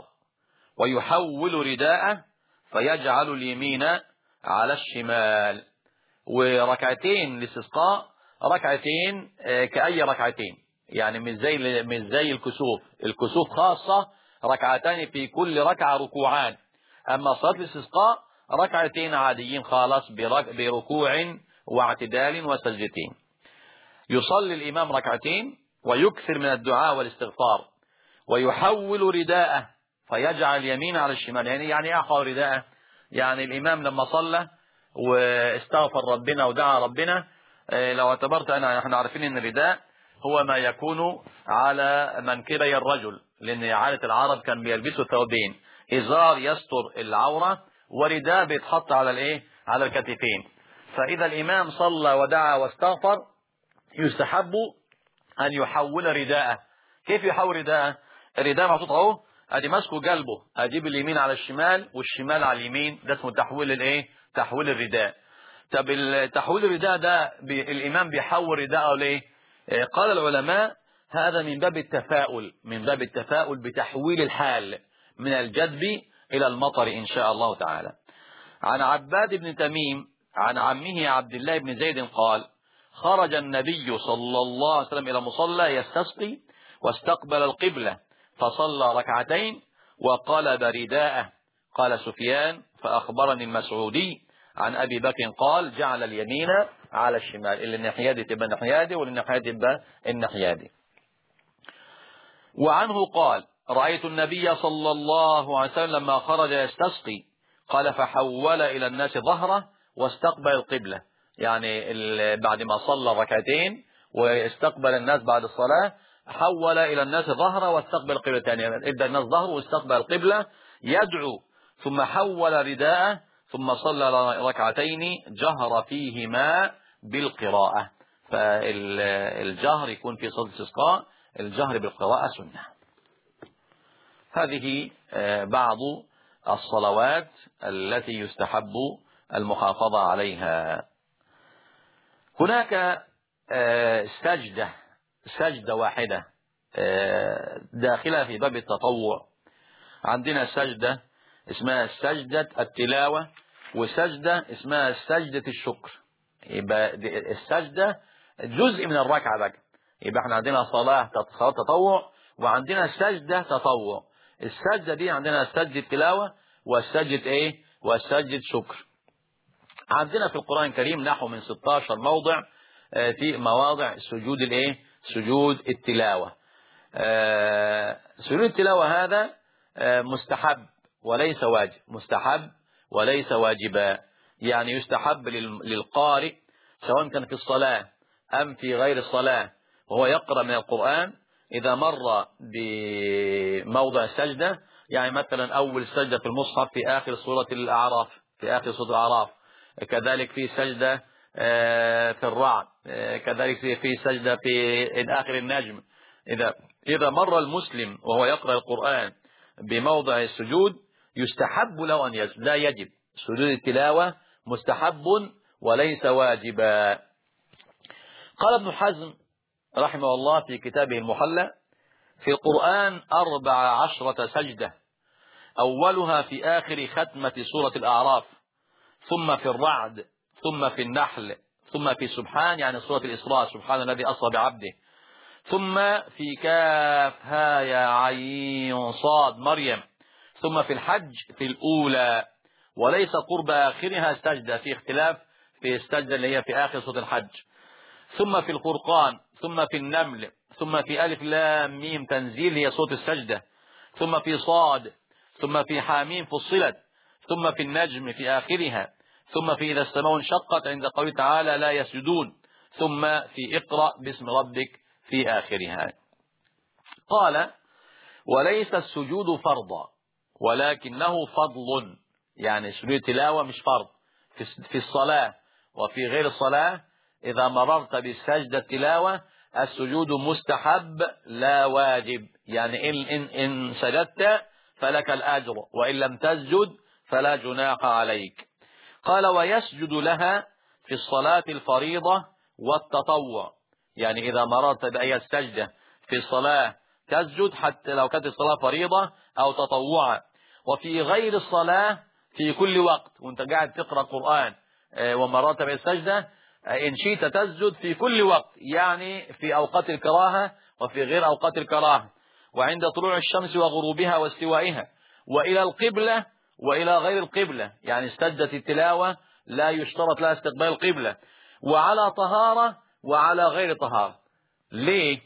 ويحول رداءه فيجعل اليمين على الشمال. وركعتين الاستسقاء ركعتين كأي ركعتين، يعني مش زي مش زي الكسوف، الكسوف خاصة ركعتان في كل ركعة ركوعان، أما صلاة الاستسقاء ركعتين عاديين خالص بركوع واعتدال وسجدتين. يصلي الإمام ركعتين ويكثر من الدعاء والاستغفار، ويحول رداءه فيجعل اليمين على الشمال. يعني يعني يحول رداءه، يعني الإمام لما صلى واستغفر ربنا ودعا ربنا، لو اعتبرت أنا، احنا عارفين ان الرداء هو ما يكون على منكبي الرجل، لأن عادة العرب كان بيلبسوا ثوبين، إزار يستر العورة ورداء بيتحط على الايه، على الكتفين. فإذا الإمام صلى ودعا واستغفر يستحب أن يحول رداءه. كيف يحول رداءه؟ الرداء محطوط اهو، ادي ماسكه قلبه، اجيب اليمين على الشمال والشمال على اليمين، ده اسمه تحويل الايه، تحويل الرداء. طب تحويل الرداء ده بي الامام بيحول رداءه ليه؟ قال العلماء هذا من باب التفاؤل، من باب التفاؤل بتحويل الحال من الجدب الى المطر ان شاء الله تعالى. عن عباد بن تميم عن عمه عبد الله بن زيد قال: خرج النبي صلى الله عليه وسلم إلى مصلى يستسقي واستقبل القبلة فصلى ركعتين وقلب رداءه. قال سفيان فأخبرني المسعودي عن أبي بكر قال جعل اليمين على الشمال، اللي الناحية دي تبقى الناحية دي واللي الناحية دي تبقى الناحية دي. وعنه قال رأيت النبي صلى الله عليه وسلم لما خرج يستسقي قال فحول إلى الناس ظهره واستقبل القبلة، يعني بعد ما صلى ركعتين واستقبل الناس بعد الصلاة حول إلى الناس ظهره واستقبل القبلة، يعني ادى الناس ظهره واستقبل القبلة يدعو، ثم حول رداءه ثم صلى ركعتين جهر فيهما بالقراءة. فالجهر يكون في صلاة الاستسقاء الجهر بالقراءة سنة. هذه بعض الصلوات التي يستحب المحافظة عليها. هناك سجدة سجدة واحدة داخلة في باب التطوع. عندنا سجدة اسمها سجدة التلاوة وسجدة اسمها سجدة الشكر. يبقى السجدة جزء من الركعة بقى. يبقى احنا عندنا صلاة تطوع وعندنا سجدة تطوع. السجدة دي عندنا سجدة تلاوة والسجدة ايه والسجدة شكر. عندنا في القرآن الكريم نحو من ستة عشر موضع في مواضع سجود الايه سجود التلاوة. سجود التلاوة هذا مستحب وليس واجب، مستحب وليس واجبا، يعني يستحب للقارئ سواء كان في الصلاة أم في غير الصلاة وهو يقرأ من القرآن إذا مر بموضع سجدة، يعني مثلا أول سجدة في المصحف في آخر سورة الأعراف في آخر سورة الأعراف، كذلك في سجدة في الرعد، كذلك في سجدة في آخر النجم. إذا إذا مر المسلم وهو يقرأ القرآن بموضع السجود يستحب له أن يسجد، لا يجب. سجود التلاوة مستحب وليس واجبا. قال ابن حزم رحمه الله في كتابه المحلى في القرآن أربع عشرة سجدة، أولها في آخر ختمة سورة الأعراف، ثم في الرعد، ثم في النحل، ثم في سبحان يعني سورة الإسراء سبحان الذي أسرى بعبده، ثم في كاف ها يا عين صاد مريم، ثم في الحج في الأولى، وليس قرب آخرها سجدة، في اختلاف في السجدة اللي هي في آخر سورة الحج، ثم في الفرقان، ثم في النمل، ثم في ألف لام ميم تنزيل هي صوت السجدة، ثم في صاد، ثم في حاميم فصلت، ثم في النجم في آخرها، ثم في إذا السماء انشقت عند قوله تعالى لا يسجدون، ثم في اقرأ باسم ربك في آخرها. قال وليس السجود فرضا ولكنه فضل، يعني سجود التلاوة مش فرض في الصلاة وفي غير الصلاة. إذا مررت بالسجدة التلاوة السجود مستحب لا واجب، يعني إن, إن, إن سجدت فلك الأجر وإن لم تسجد فلا جناح عليك. قال ويسجد لها في الصلاة الفريضة والتطوع، يعني إذا مررت بأي السجدة في الصلاة تسجد حتى لو كانت الصلاة فريضة أو تطوعا، وفي غير الصلاة في كل وقت وانت قاعد تقرأ قرآن ومررت بالسجدة إن شئت تسجد في كل وقت، يعني في أوقات الكراهة وفي غير أوقات الكراهة، وعند طلوع الشمس وغروبها واستوائها، وإلى القبلة وإلى غير القبلة، يعني سجدة التلاوة لا يشترط لها استقبال القبلة، وعلى طهارة وعلى غير طهارة. ليه؟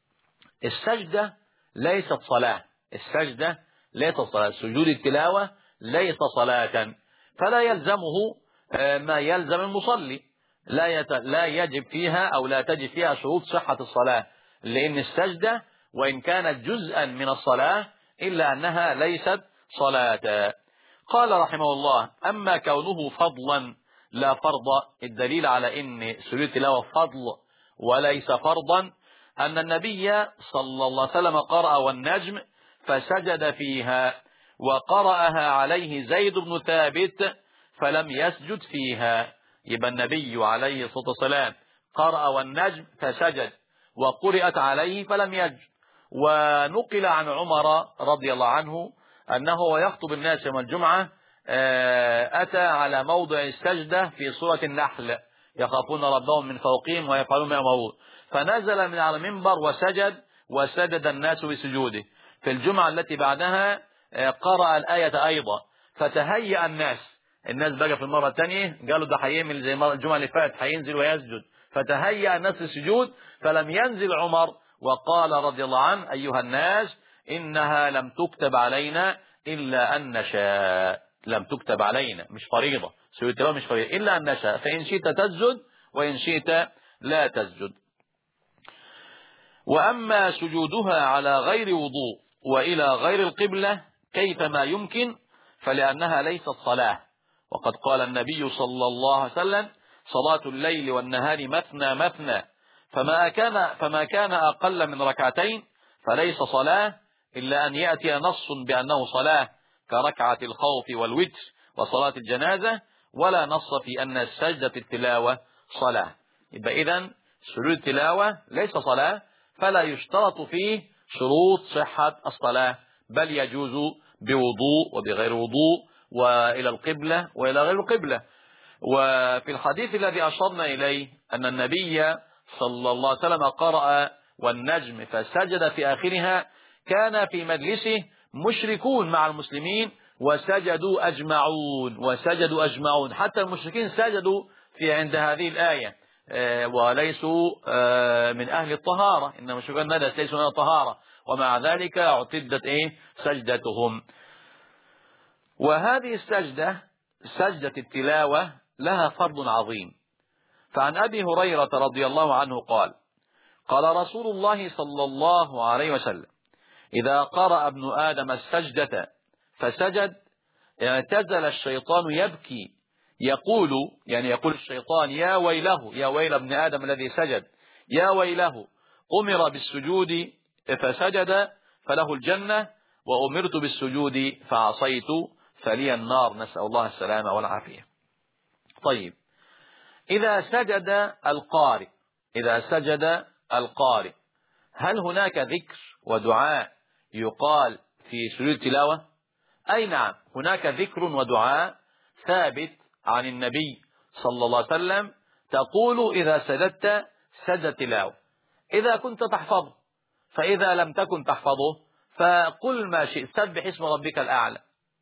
السجدة ليست صلاة، السجدة ليست صلاة، سجود التلاوة ليس صلاة، فلا يلزمه ما يلزم المصلي، لا يت... لا يجب فيها أو لا تجب فيها شروط صحة الصلاة، لأن السجدة وإن كانت جزءا من الصلاة إلا أنها ليست صلاة. قال رحمه الله أما كونه فضلا لا فرض، الدليل على أن سجود التلاوة فضل وليس فرضا أن النبي صلى الله عليه وسلم قرأ والنجم فسجد فيها، وقرأها عليه زيد بن ثابت فلم يسجد فيها. يبقى النبي عليه الصلاة والسلام قرأ والنجم فسجد وقرأت عليه فلم يسجد. ونقل عن عمر رضي الله عنه أنه يخطب الناس يوم الجمعة أتى على موضع السجدة في سورة النحل، يخافون ربهم من فوقهم ويفعلون ما يأمرون. فنزل من على المنبر وسجد، وسجد الناس بسجوده. في الجمعة التي بعدها قرأ الآية أيضا، فتهيأ الناس الناس بقى في المرة الثانية قالوا ده هيعمل زي الجمعة اللي فاتت، هينزل ويسجد، فتهيأ الناس للسجود، فلم ينزل عمر وقال رضي الله عنه: أيها الناس إنها لم تكتب علينا إلا أن نشاء. لم تكتب علينا، مش فريضة، سجود التلاوة مش فريضة، إلا أن نشاء، فإن شئت تسجد وإن شئت لا تسجد. وأما سجودها على غير وضوء وإلى غير القبلة كيفما يمكن فلأنها ليست صلاة، وقد قال النبي صلى الله عليه وسلم: صلاة الليل والنهار مثنى مثنى، فما كان فما كان أقل من ركعتين فليس صلاة، إلا أن يأتي نص بأنه صلاة كركعة الخوف والوتر وصلاة الجنازة، ولا نص في أن السجدة التلاوة صلاة. يبقى إذن سجود التلاوة ليس صلاة، فلا يشترط فيه شروط صحة الصلاة، بل يجوز بوضوء وبغير وضوء وإلى القبلة وإلى غير القبلة. وفي الحديث الذي أشرنا إليه أن النبي صلى الله عليه وسلم قرأ والنجم فسجد في آخرها، كان في مجلسه مشركون مع المسلمين وسجدوا أجمعون وسجدوا أجمعون حتى المشركين سجدوا في عند هذه الآية، وليسوا من أهل الطهارة، إنما المشركون ندس ليسوا من الطهارة، ومع ذلك اعتدت إيه سجدتهم. وهذه السجدة سجدة التلاوة لها فرض عظيم. فعن أبي هريرة رضي الله عنه قال: قال رسول الله صلى الله عليه وسلم: إذا قرأ ابن آدم السجدة فسجد اعتزل الشيطان يبكي يقول، يعني يقول الشيطان: يا ويله، يا ويل ابن آدم الذي سجد، يا ويله، أمر بالسجود فسجد فله الجنة، وأمرت بالسجود فعصيت فلي النار، نسأل الله السلامة والعافية. طيب، إذا سجد القارئ إذا سجد القارئ هل هناك ذكر ودعاء يقال في سجود التلاوة؟ أي نعم، هناك ذكر ودعاء ثابت عن النبي صلى الله عليه وسلم، تقول إذا سجدت سجد تلاوة، إذا كنت تحفظه، فإذا لم تكن تحفظه فقل ما شئت، سبح اسم ربك الأعلى،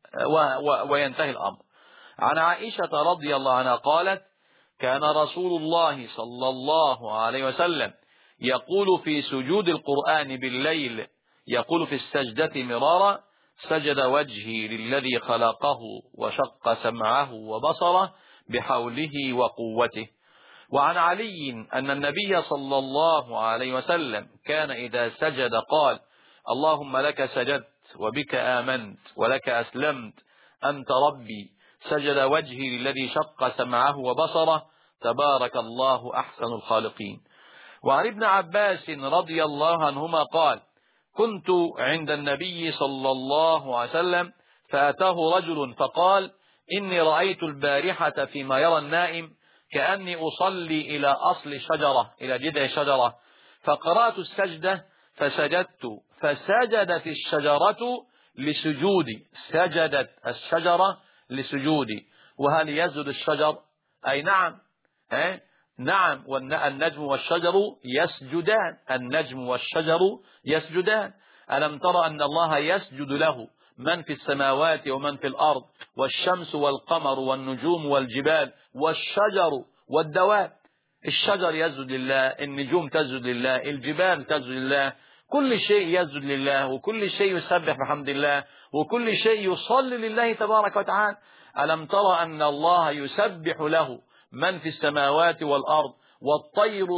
وينتهي الأمر. عن عائشة رضي الله عنها قالت: كان رسول الله صلى الله عليه وسلم يقول في سجود القرآن بالليل، يقول في السجدة مرارا: سجد وجهي للذي خلقه وشق سمعه وبصره بحوله وقوته. وعن علي أن النبي صلى الله عليه وسلم كان إذا سجد قال: اللهم لك سجدت وبك آمنت ولك أسلمت أنت ربي، سجد وجهي للذي شق سمعه وبصره، تبارك الله أحسن الخالقين. وعن ابن عباس رضي الله عنهما قال: كنت عند النبي صلى الله عليه وسلم فأتاه رجل فقال: إني رأيت البارحة فيما يرى النائم كأني أصلي إلى أصل شجرة، إلى جذع شجرة، فقرأت السجدة فسجدت، فسجدت الشجرة لسجودي، سجدت الشجرة لسجودي. وهل يسجد الشجر؟ أي نعم، ها؟ نعم، والنجم والشجر يسجدان، النجم والشجر يسجدان. ألم ترى أن الله يسجد له من في السماوات ومن في الأرض، والشمس والقمر والنجوم والجبال والشجر والدواب. الشجر يسجد لله، النجوم تسجد لله، الجبال تسجد لله، كل شيء يسجد لله، وكل شيء يسبح بحمد الله، وكل شيء يصلي لله تبارك وتعالى. ألم ترى أن الله يسبح له من في السماوات والأرض والطير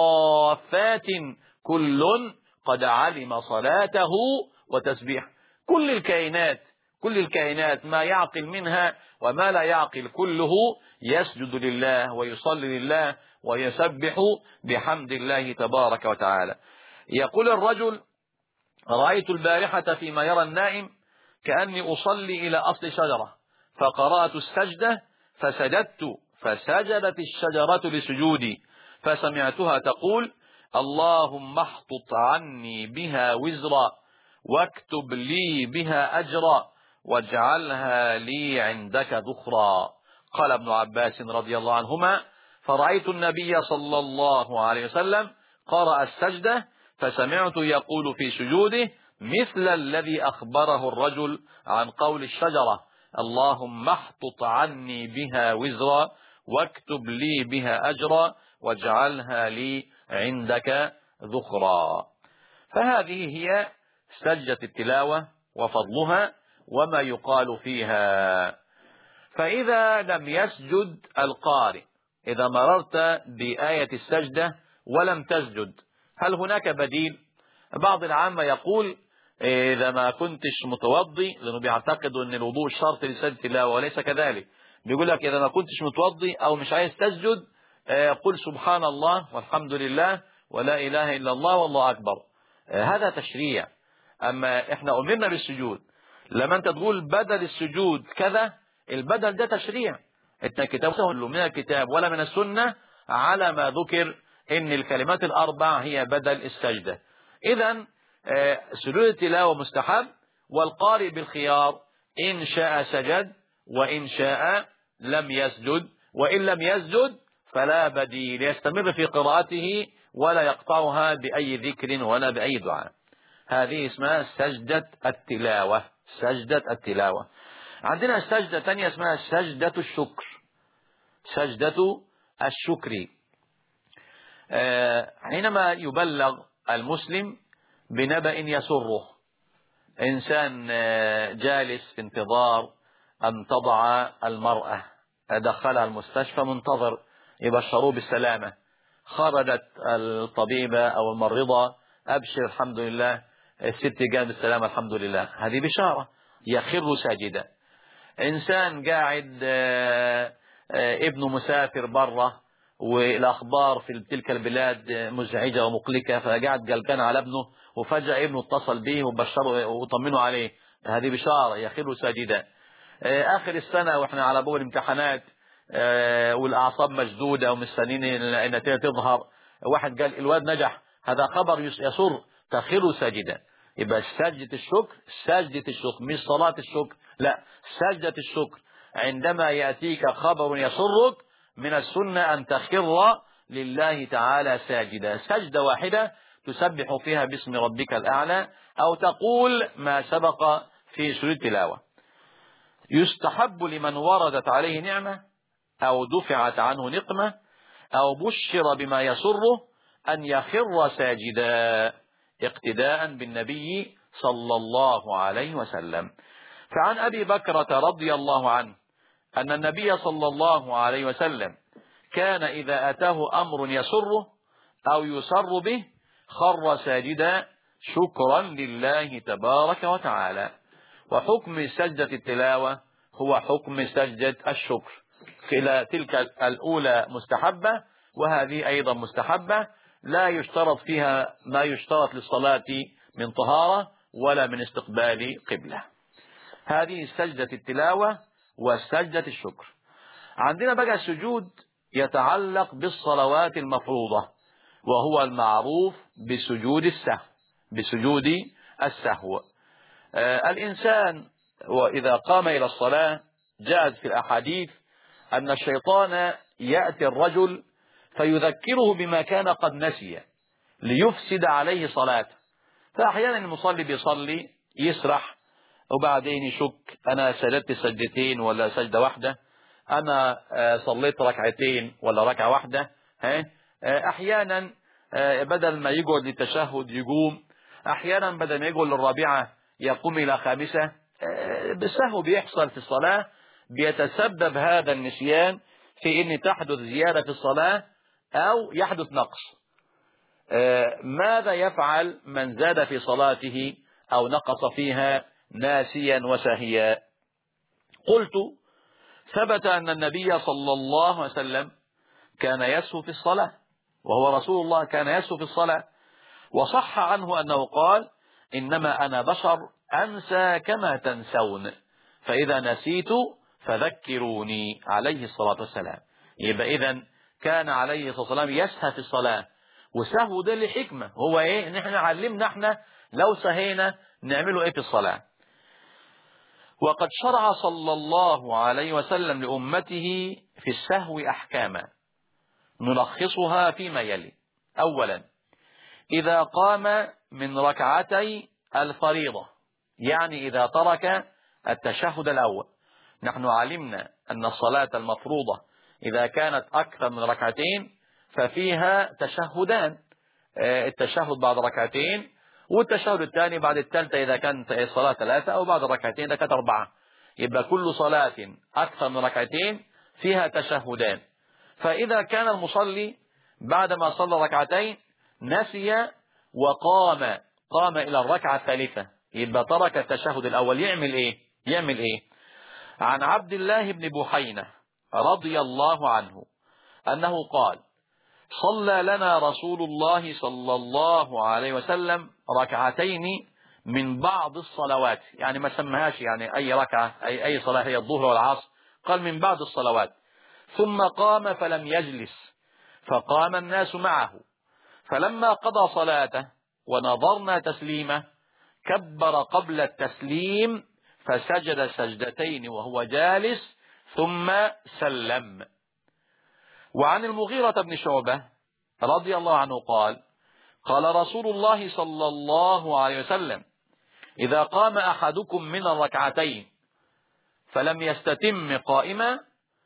صافات كل قد علم صلاته وتسبيحه. كل الكائنات كل الكائنات ما يعقل منها وما لا يعقل كله يسجد لله ويصلي لله ويسبح بحمد الله تبارك وتعالى. يقول الرجل: رأيت البارحة فيما يرى النائم كأني أصلي إلى أصل شجرة، فقرأت السجدة فسجدت، فسجدت الشجرة لسجودي، فسمعتها تقول: اللهم احطط عني بها وزرا واكتب لي بها أجرا واجعلها لي عندك ذخرا. قال ابن عباس رضي الله عنهما: فرأيت النبي صلى الله عليه وسلم قرأ السجدة فسمعت يقول في سجوده مثل الذي أخبره الرجل عن قول الشجرة: اللهم احطط عني بها وزرا واكتب لي بها أجرا واجعلها لي عندك ذخرا. فهذه هي سجدة التلاوة وفضلها وما يقال فيها. فإذا لم يسجد القارئ، إذا مررت بآية السجدة ولم تسجد، هل هناك بديل؟ بعض العامة يقول إذا ما كنتش متوضي، لأنه بيعتقدوا أن الوضوء شرط لسجد التلاوة، وليس كذلك. بيقول لك إذا ما كنتش متوضي أو مش عايز تسجد، قل سبحان الله والحمد لله ولا إله إلا الله والله أكبر. هذا تشريع. أما إحنا أمرنا بالسجود، لما أنت تقول بدل السجود كذا، البدل ده تشريع. إنت كتاب من الكتاب ولا من السنة على ما ذكر إن الكلمات الأربع هي بدل السجدة. إذن سجود التلاوة مستحب، والقارئ بالخيار، إن شاء سجد وإن شاء لم يسجد، وإن لم يسجد فلا بديل، يستمر في قراءته ولا يقطعها بأي ذكر ولا بأي دعاء. هذه اسمها سجدة التلاوة. سجدة التلاوة. عندنا سجدة ثانية اسمها سجدة الشكر. سجدة الشكر حينما يبلغ المسلم بنبأ يسره. إنسان جالس في انتظار أن تضع المرأة، دخلها المستشفى منتظر يبشروه بالسلامة، خرجت الطبيبة أو الممرضة: أبشر الحمد لله الست جاءت بالسلامة الحمد لله. هذه بشارة، يخر ساجدا. إنسان قاعد ابنه مسافر بره والأخبار في تلك البلاد مزعجة ومقلقة، فقاعد قلقان على ابنه، وفجأة ابنه اتصل به وبشره وطمنه عليه، هذه بشارة، يخر ساجدا. آخر السنة وإحنا على بول الامتحانات والأعصاب مشدودة ومستنين النتيجة تظهر، واحد قال الواد نجح، هذا خبر يسر، تخر ساجدا. يبقى سجدة الشكر، سجدة الشكر مش صلاة الشكر، لا، سجدة الشكر عندما يأتيك خبر يسرك من السنة أن تخر لله تعالى ساجدا، سجدة واحدة تسبح فيها باسم ربك الأعلى، أو تقول ما سبق في سورة التلاوة. يستحب لمن وردت عليه نعمة أو دفعت عنه نقمة أو بشر بما يسره أن يخر ساجدا اقتداء بالنبي صلى الله عليه وسلم. فعن أبي بكرة رضي الله عنه أن النبي صلى الله عليه وسلم كان إذا أتاه أمر يسره أو يسر به خر ساجدا شكرا لله تبارك وتعالى. وحكم سجدة التلاوة هو حكم سجدة الشكر. كلا تلك الأولى مستحبة وهذه أيضا مستحبة، لا يشترط فيها ما يشترط للصلاة من طهارة ولا من استقبال قبلة. هذه سجدة التلاوة وسجدة الشكر. عندنا بقى السجود يتعلق بالصلوات المفروضة، وهو المعروف بسجود السهو. بسجود السهو آه الإنسان وإذا قام إلى الصلاة جاءت في الأحاديث أن الشيطان يأتي الرجل فيذكره بما كان قد نسي ليفسد عليه صلاته. فأحيانا المصلي بيصلي يسرح وبعدين يشك، أنا سجدت سجدتين ولا سجدة واحدة، أنا صليت ركعتين ولا ركعة واحدة. أحيانا بدل ما يقعد للتشهد يقوم، أحيانا بدل ما يقعد للرابعة يقوم إلى خامسة. بالسهو بيحصل في الصلاة، بيتسبب هذا النسيان في أن تحدث زيادة في الصلاة أو يحدث نقص. ماذا يفعل من زاد في صلاته أو نقص فيها ناسيا وساهيا؟ قلت ثبت أن النبي صلى الله عليه وسلم كان يسهو في الصلاة، وهو رسول الله كان يسهو في الصلاة، وصح عنه أنه قال إنما أنا بشر أنسى كما تنسون فإذا نسيت فذكروني عليه الصلاة والسلام. يبقى إذن كان عليه الصلاة والسلام يسهى في الصلاة، وسهو ده لحكمة، هو إيه؟ نحن علمنا احنا لو سهينا نعمله إيه في الصلاة. وقد شرع صلى الله عليه وسلم لأمته في السهو أحكاما، نلخصها فيما يلي. أولا، إذا قام من ركعتي الفريضة، يعني إذا ترك التشهد الأول. نحن علمنا أن الصلاة المفروضة إذا كانت أكثر من ركعتين ففيها تشهدان، التشهد بعد ركعتين والتشهد الثاني بعد الثالثة إذا كانت الصلاة ثلاثة، أو بعد ركعتين إذا كانت أربعة. يبقى كل صلاة أكثر من ركعتين فيها تشهدان. فإذا كان المصلي بعدما صلى ركعتين نسي وقام قام إلى الركعة الثالثة، يبقى ترك التشهد الأول، يعمل إيه؟ يعمل إيه؟ عن عبد الله بن بحينة رضي الله عنه أنه قال: صلى لنا رسول الله صلى الله عليه وسلم ركعتين من بعض الصلوات، يعني ما سمهاش يعني أي ركعة أي, أي صلاة هي الظهر والعصر، قال من بعض الصلوات. ثم قام فلم يجلس، فقام الناس معه، فلما قضى صلاته ونظرنا تسليمه كبر قبل التسليم فسجد سجدتين وهو جالس ثم سلم. وعن المغيرة بن شعبة رضي الله عنه قال: قال رسول الله صلى الله عليه وسلم: إذا قام أحدكم من الركعتين فلم يستتم قائما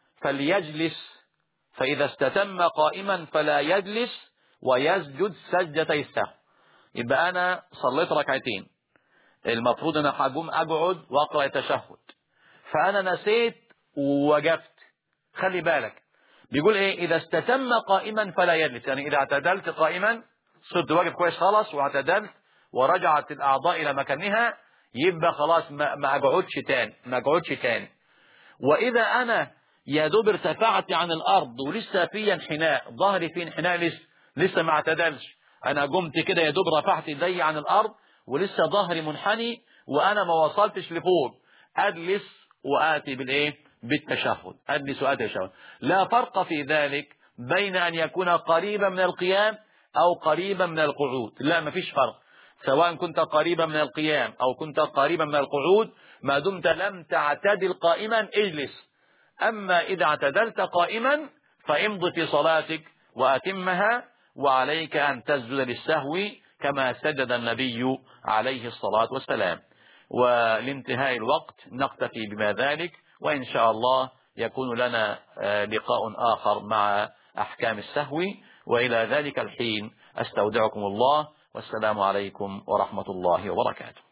فليجلس، فإذا استتم قائما فلا يجلس ويسجد سجدتي السهو. يبقى أنا صليت ركعتين، المفروض أنا هقوم أقعد وأقرأ التشهد، فأنا نسيت ووقفت. خلي بالك بيقول إيه؟ إذا استتم قائما فلا يجلس، يعني إذا اعتدلت قائما صرت واقف كويس خلاص واعتدلت ورجعت الأعضاء إلى مكانها، يبقى خلاص ما, ما أقعدش تاني ما أقعدش تاني. وإذا أنا يا دوب ارتفعت عن الأرض ولسه في انحناء، ظهري في انحناء لسه لسه ما اعتدلش، أنا قمت كده يا دوب رفعت يدي عن الأرض ولسه ظهري منحني وأنا ما وصلتش لفوق، أجلس وآتي بالإيه؟ بالتشهد، أجلس وآتي بالتشهد. لا فرق في ذلك بين أن يكون قريبا من القيام أو قريبا من القعود، لا ما فيش فرق، سواء كنت قريبا من القيام أو كنت قريبا من القعود، ما دمت لم تعتدل قائما اجلس. أما إذا اعتدلت قائما فامض في صلاتك وأتمها، وعليك أن تسجد للسهو كما سجد النبي عليه الصلاة والسلام. ولانتهاء الوقت نقتفي بما ذلك، وإن شاء الله يكون لنا لقاء آخر مع أحكام السهو. وإلى ذلك الحين أستودعكم الله، والسلام عليكم ورحمة الله وبركاته.